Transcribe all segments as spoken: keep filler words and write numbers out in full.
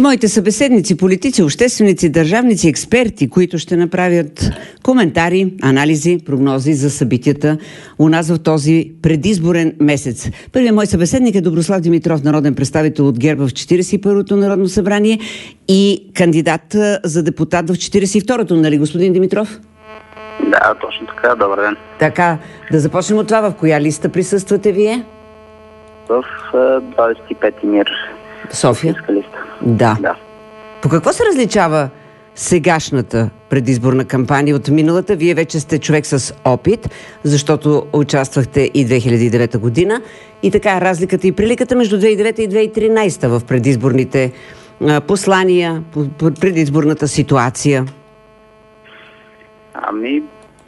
И моите събеседници, политици, общественици, държавници, експерти, които ще направят коментари, анализи, прогнози за събитията у нас в този предизборен месец. Първият мой събеседник е Доброслав Димитров, народен представител от ГЕРБ в четиридесет и първото Народно събрание и кандидат за депутат в четиридесет и второто, нали, господин Димитров? Да, точно така. Добър ден. Така, да започнем от това. В коя листа присъствате вие? В двадесет и пети МИР. София? Листа. Да. да. По какво се различава сегашната предизборна кампания от миналата? Вие вече сте човек с опит, защото участвахте и две хиляди и девета година. И така, разликата и приликата между две хиляди и девета и две хиляди и тринадесета в предизборните а, послания, предизборната ситуация. Ами,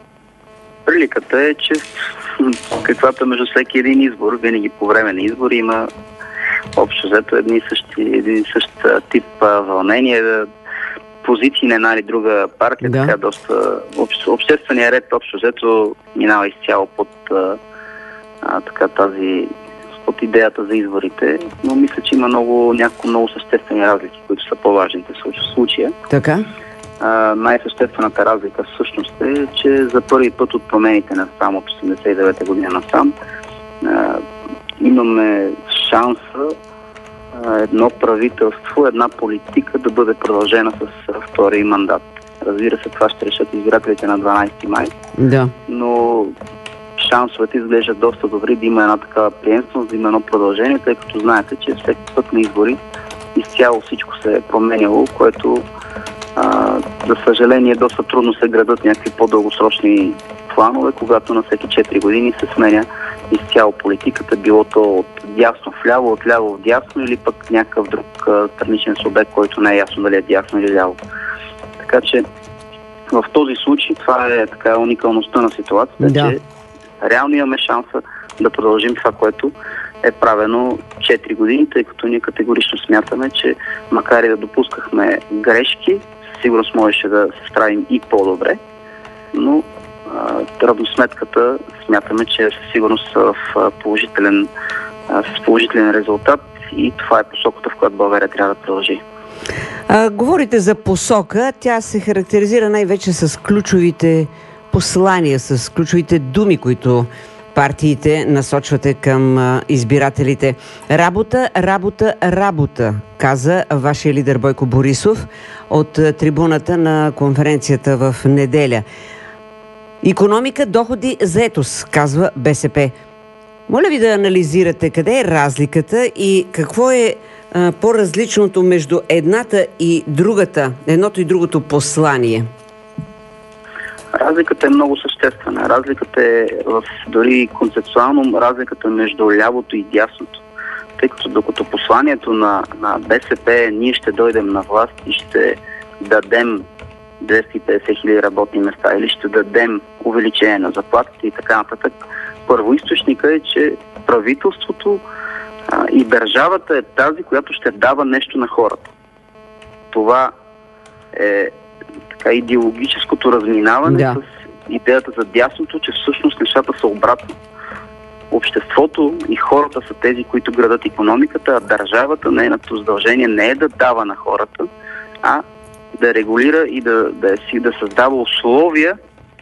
приликата е, че каквато между всеки един избор, винаги по време на избори има общо взето едни същи, един и същ тип а, вълнение, позиции на една или друга партия, да. Така доста обще, обществения ред общо взето минава изцяло под а, а, така тази под идеята за изборите, но мисля, че има много, няколко много съществени разлики, които са по-важните в случая. Така? Uh, най-съществената разлика всъщност е, че за първи път от промените на сам от осемдесет и девета година насам uh, имаме шанса uh, едно правителство, една политика да бъде продължена с uh, втори мандат. Разбира се, това ще решат избирателите на дванадесети май, да. Но шансовете изглеждат доста добри да има една такава приемственост, да има едно продължение, тъй като знаете, че всеки път на избори изцяло всичко се е променяло, което Uh, за съжаление, доста трудно се градат някакви по-дългосрочни планове, когато на всеки четири години се сменя изцяло политиката, било то от дясно в ляво, от ляво в дясно или пък някакъв друг uh, страничен субект, който не е ясно дали е дясно или ляво. Така че в този случай това е така уникалността на ситуацията, да. Че реално имаме шанса да продължим това, което е правено четири години, тъй като ние категорично смятаме, че макар и да допускахме грешки, сигурно можеше да се справим и по-добре, но а, равносметката смятаме, че със сигурност в положителен, а, с положителен резултат и това е посоката, в която България трябва да продължи. А, говорите за посока, тя се характеризира най-вече с ключовите послания, с ключовите думи, които партиите насочвате към а, избирателите. Работа, работа, работа, каза вашия лидер Бойко Борисов от а, трибуната на конференцията в неделя. Икономика, доходи, заетост, казва БСП. Моля ви да анализирате къде е разликата и какво е а, по-различното между едната и другата, едното и другото послание. Разликата е много съществена. Разликата е в, дори концептуално, разликата между лявото и дясното. Тъй като докато посланието на, на БСП е ние ще дойдем на власт и ще дадем двеста и петдесет хиляди работни места или ще дадем увеличение на заплатите и така нататък, първоизточника е, че правителството а, и държавата е тази, която ще дава нещо на хората. Това е така идеологическото разминаване да. С идеята за дясното, че всъщност нещата са обратно. Обществото и хората са тези, които градат икономиката, а държавата, нейното задължение не е да дава на хората, а да регулира и да, да, е, да създава условия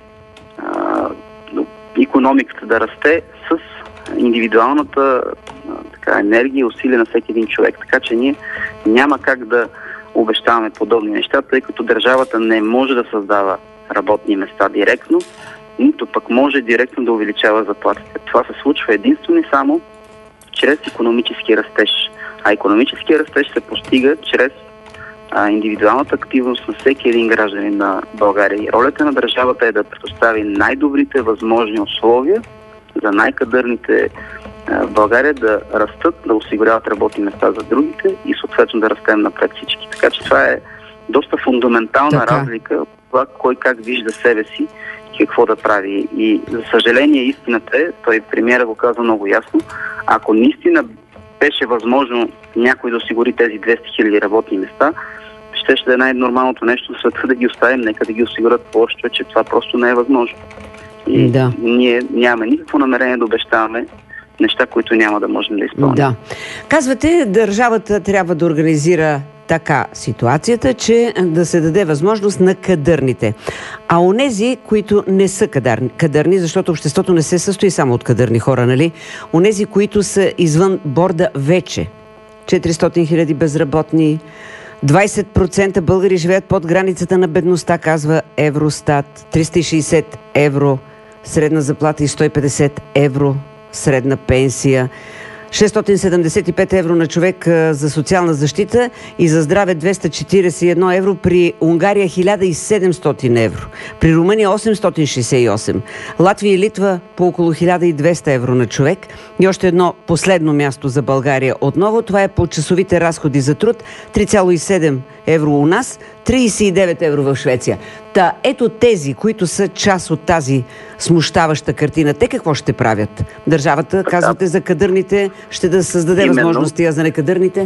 а, икономиката да расте с индивидуалната а, така, енергия и усилия на всеки един човек. Така че ние няма как да обещаваме подобни неща, тъй като държавата не може да създава работни места директно, нито пък може директно да увеличава заплатите. Това се случва единствено и само чрез икономически растеж. А икономически растеж се постига чрез а, индивидуалната активност на всеки един гражданин на България. И ролята на държавата е да предостави най-добрите възможни условия за най-кадърните в България да растат, да осигуряват работни места за другите и съответно да растем напред всички. Така че това е доста фундаментална така. Разлика от това кой как вижда себе си и какво да прави. И за съжаление истината е, той премиера го казва много ясно, ако наистина беше възможно някой да осигури тези двеста хиляди работни места, ще ще е най-нормалното нещо в света да ги оставим, нека да ги осигурят по-още, че това просто не е възможно. И да. Ние нямаме никакво намерение да обещаваме неща, които няма да можем да изпълним. Да. Казвате, държавата трябва да организира така ситуацията, че да се даде възможност на кадърните. А онези, които не са кадърни, кадърни, защото обществото не се състои само от кадърни хора, нали? Онези, които са извън борда вече. четиристотин хиляди безработни, двайсет процента българи живеят под границата на бедността, казва Евростат, триста и шейсет евро средна заплата и сто и петдесет евро средна пенсия, шестстотин седемдесет и пет евро на човек за социална защита и за здраве двеста четиридесет и едно евро, при Унгария хиляда и седемстотин евро, при Румъния осемстотин шейсет и осем, Латвия и Литва по около хиляда и двеста евро на човек. И още едно последно място за България отново, това е по часовите разходи за труд, три цяло и седем евро у нас, трийсет и девет евро в Швеция. Та ето тези, които са част от тази смущаваща картина, те какво ще правят? Държавата, така, казвате за кадърните, ще да създаде Именно. възможности, а за некадърните?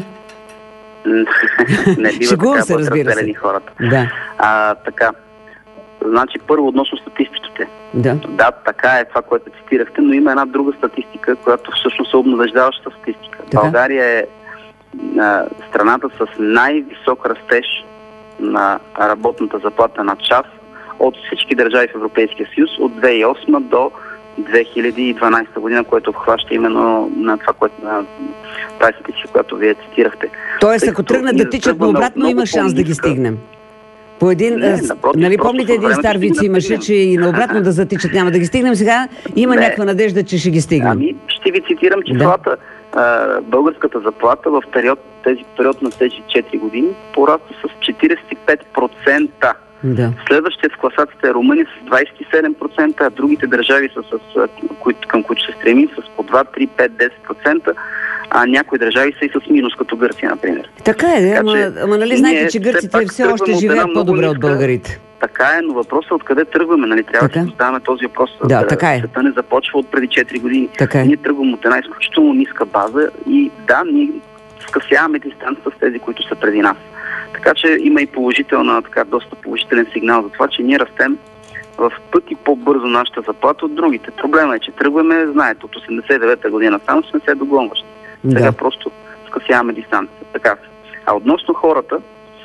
Не бива така се, разбира се. Хората. Да. А, така. Значи, първо относно статистиките. Да. Да, така е това, което цитирахте, но има една друга статистика, която всъщност е обнадеждаваща статистика. Така? България е а, страната с най-висок растеж на работната заплата на час от всички държави в Европейския съюз от две хиляди и осма до две хиляди и дванадесета година, което обхваща именно на това, което на тази статистика, която вие цитирахте. Тоест, ако тръгнат да тичат наобратно, има шанс да ги стигнем. По един, не, напротив, нали помните един стар виц имаше, че и наобратно да затичат няма да ги стигнем. Сега има не. някаква надежда, че ще ги стигнем. Ами, ще ви цитирам числата. Да. Българската заплата в период, тези период на тези четири години порасна с четирийсет и пет процента. Да. Следващият в класацията е Румъния с двайсет и седем процента, а другите държави са с, които, към които се стремим с по два, три, пет, десет процента, а някои държави са и с минус, като Гърция, например. Така е, така, ама, ама нали знаете, че гърците все, все още живеят по-добре от българите? Така е, но въпросът е откъде тръгваме, нали? Трябва така? да поставяме този въпрос. Да, така е. Света не започва от преди четири години. Така е. Ние тръгваме от една изключително ниска база и да, ние скъсяваме дистанцията с тези, които са преди нас. Така че има и положителна, така доста положителен сигнал за това, че ние растем в пъти по-бързо нашата заплата от другите. Проблема е, че тръгваме, знаете, от осемдесет и девета година само сме се догонващи. Сега да. просто скъсяваме дистанцията. Така. А относно хората,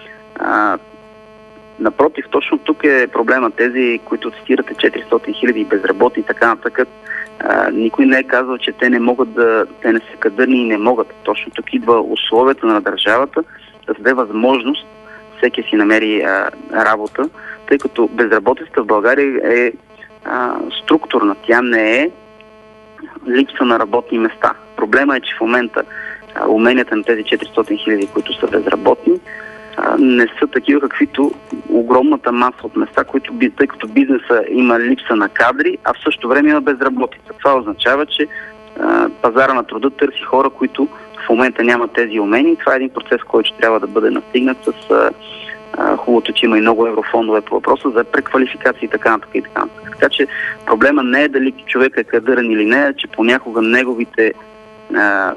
а, напротив, точно тук е проблема. Тези, които цитирате четиристотин хиляди безработни и така нататък, а, никой не е казал, че те не могат да, те не са кадърни и не могат. Точно тук идва условията на държавата да даде възможност всеки си намери а, работа, тъй като безработицата в България е а, структурна. Тя не е липса на работни места. Проблема е, че в момента а, уменията на тези четиристотин хиляди, които са безработни, а, не са такива, каквито огромната маса от места, които, тъй като бизнеса има липса на кадри, а в същото време има безработица. Това означава, че а, пазара на труда търси хора, които в момента нямат тези умения. Това е един процес, който трябва да бъде настигнат с а, а, хубавото, че има и много еврофондове по въпроса за преквалификация и така нататък и така нататък. Така че проблема не е дали човек е кадърен или не, а че понякога неговите а,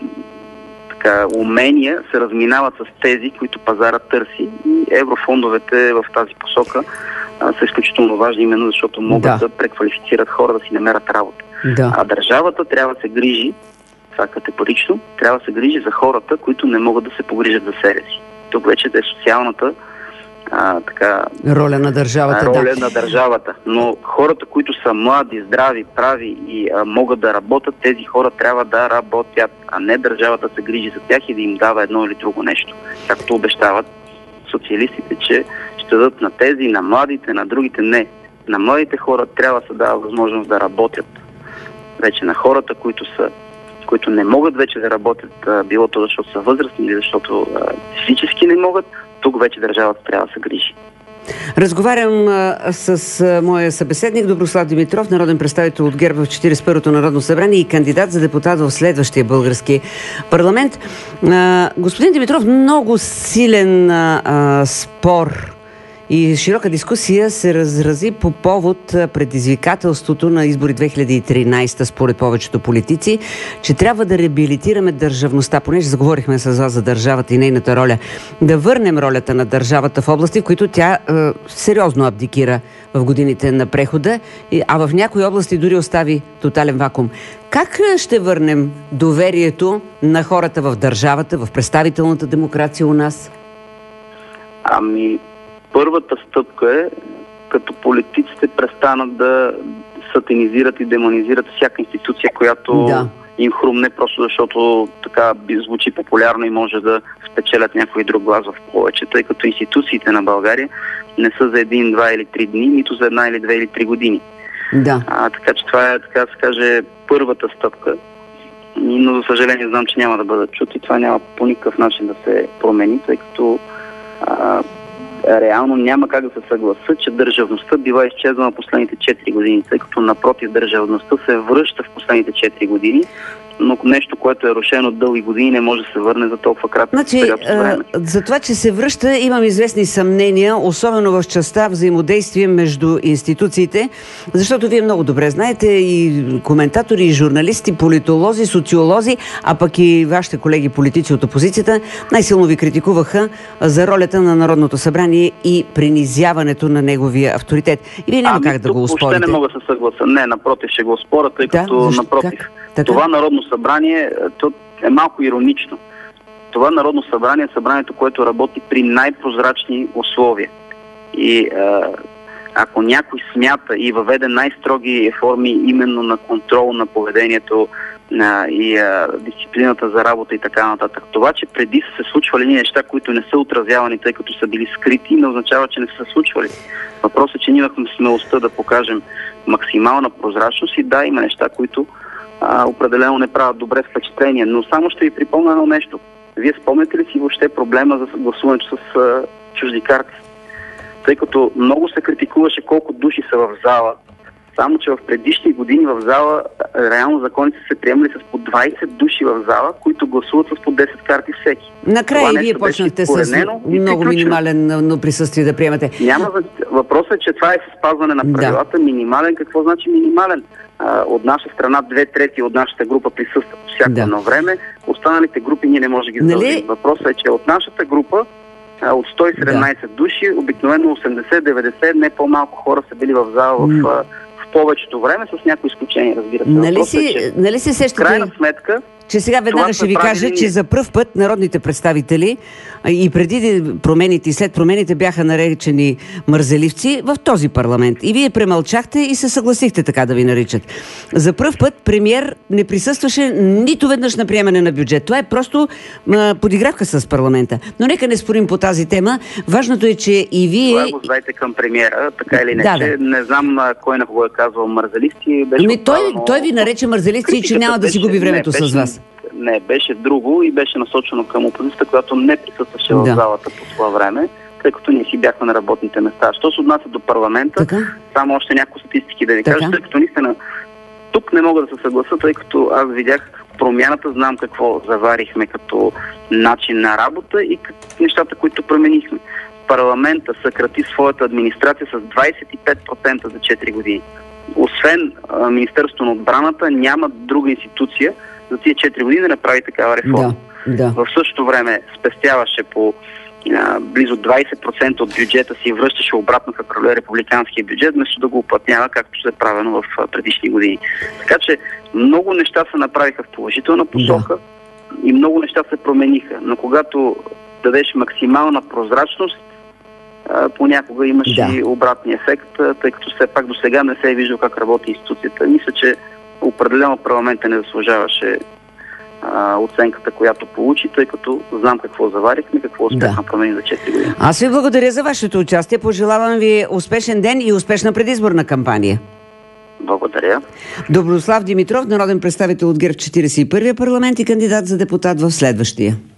така, умения се разминават с тези, които пазара търси. И еврофондовете в тази посока а, са изключително важни, именно защото могат да, да преквалифицират хора, да си намерят работа. Да. А държавата трябва да се грижи, това категорично, трябва да се грижи за хората, които не могат да се погрижат за себе си. Тук вече е социалната а, така, роля на държавата. Роля да. на държавата. Но хората, които са млади, здрави, прави и а, могат да работят, тези хора трябва да работят, а не държавата се грижи за тях и да им дава едно или друго нещо. Както обещават социалистите, че ще дадат на тези, на младите, на другите не. На младите хора трябва да се дава възможност да работят. Вече на хората, които са които не могат вече да работят, било то защото са възрастни или защото а, физически не могат, тук вече държавата трябва да се грижи. Разговарям а, с а, моя събеседник Доброслав Димитров, народен представител от ГЕРБ в четиридесет и първото Народно събрание и кандидат за депутат в следващия български парламент. А, господин Димитров, много силен а, а, спор и широка дискусия се разрази по повод предизвикателството на избори две хиляди и тринадесета според повечето политици, че трябва да реабилитираме държавността, понеже заговорихме с вас за държавата и нейната роля, да върнем ролята на държавата в области, в които тя е, сериозно абдикира в годините на прехода, а в някои области дори остави тотален вакуум. Как ще върнем доверието на хората в държавата, в представителната демокрация у нас? Ами, първата стъпка е, като политиците престанат да сатанизират и демонизират всяка институция, която да. им хрумне, просто защото така звучи популярно и може да спечелят някой друг глас в повече, тъй като институциите на България не са за един, два или три дни, нито за една или две или три години. Да. А, така че това е, така да се каже, първата стъпка. Но за съжаление знам, че няма да бъдат чути. Това няма по никакъв начин да се промени, тъй като а, реално няма как да се съгласа, че държавността била изчезнала последните четири години, тъй като напротив държавността се връща в последните четири години, но нещо, което е рушено от дълги години, не може да се върне за толкова кратко значи, време. За това, че се връща, имам известни съмнения, особено в частта взаимодействие между институциите, защото вие много добре знаете и коментатори, и журналисти, политолози, социолози, а пък и вашите колеги политици от опозицията най-силно ви критикуваха за ролята на Народното събрание и принизяването на неговия авторитет. И вие няма ами, как да го успорите. Въобще не мога да се съгласа. Не, напротив, ще го успоря, тъй да? като Защо? напротив. Как? Това Народно събрание то е малко иронично. Това Народно събрание е събранието, което работи при най-прозрачни условия. И а, ако някой смята и въведе най-строги форми именно на контрол на поведението а, и а, дисциплината за работа и така нататък. Това, че преди са се случвали неща, които не са отразявани, тъй като са били скрити, не означава, че не са се случвали. Въпросът е, че ние имахме смелостта да покажем максимална прозрачност и да, има неща, които А, определено не правят добре впечатление. Но само ще ви припомня едно нещо. Вие спомняте ли си въобще проблема за гласуването с а, чужди карти? Тъй като много се критикуваше колко души са в зала, само че в предишни години в зала реално законите се приемали с по двайсет души в зала, които гласуват с по десет карти всеки. Накрая и вие почнахте с много минимален присъствие да приемате. Няма, въпросът е, че това е с спазване на правилата. Да. Минимален, какво значи минимален? От наша страна две трети от нашата група присъстват по всяко едно да. време. Останалите групи ние не може да ги задължим. Нали? Въпросът е, че от нашата група от сто и седемнайсет да. души, обикновено осемдесет деветдесет, не по-малко хора са били в зала в, mm. в повечето време, с някои изключения, разбира се. Нали си, е, че, нали си сещате, крайна сметка, че сега веднага ще ви кажа, че за пръв път народните представители и преди промените и след промените бяха наречени мързеливци в този парламент. И вие премълчахте и се съгласихте така да ви наричат. За пръв път премиер не присъстваше нито веднъж на приемане на бюджет. Това е просто а, подигравка с парламента. Но нека не спорим по тази тема. Важното е, че и вие... Това го знаете към премиера, така или не. Да, да. Не знам а, кой на кого е казвал мързеливци. Беше ами той, той ви нарече мързеливци и че няма да си губи времето не, беше, с вас. Не, беше друго и беше насочено към опозицията, която не присъстваше в да. залата по това време, тъй като ние си бяхме на работните места. Що се отнася до парламента, така? Само още няколко статистики да ви така? кажа, тъй като наистина тук не мога да се съгласа, тъй като аз видях промяната, знам какво заварихме като начин на работа и нещата, които променихме. Парламента съкрати своята администрация с двайсет и пет процента за четири години. Освен а, Министерството на отбраната, няма друга институция за тия четири години да направи такава реформа. Да, да. В същото време спестяваше по а, близо двайсет процента от бюджета си и връщаше обратно в републиканския бюджет, вместо да го уплътнява, както се е правено в а, предишни години. Така че много неща се направиха в положителна посока да. и много неща се промениха. Но когато дадеш максимална прозрачност, а, понякога имаш да. и обратния ефект, тъй като все пак до сега не се е виждал как работи институцията. Мисля, че определено парламента не заслужаваше а, оценката, която получи, тъй като знам какво заварихме, какво успехме да промени за четири години. Аз ви благодаря за вашето участие. Пожелавам ви успешен ден и успешна предизборна кампания. Благодаря. Доброслав Димитров, народен представител от ГЕРБ в четиридесет и първия парламент и кандидат за депутат в следващия.